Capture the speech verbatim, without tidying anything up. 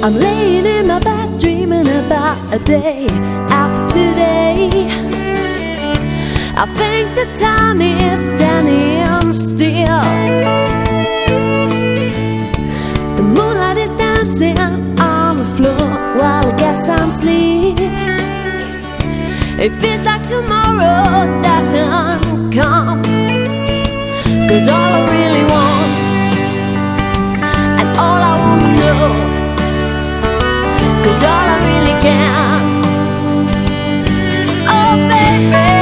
I'm laying in my bed dreaming about a day after today. I think the time is standing still. The moonlight is dancing on the floor while I get some sleep. It feels like tomorrow doesn't come, 'cause all I really want and all I wanna know, 'cause all I really can, oh baby,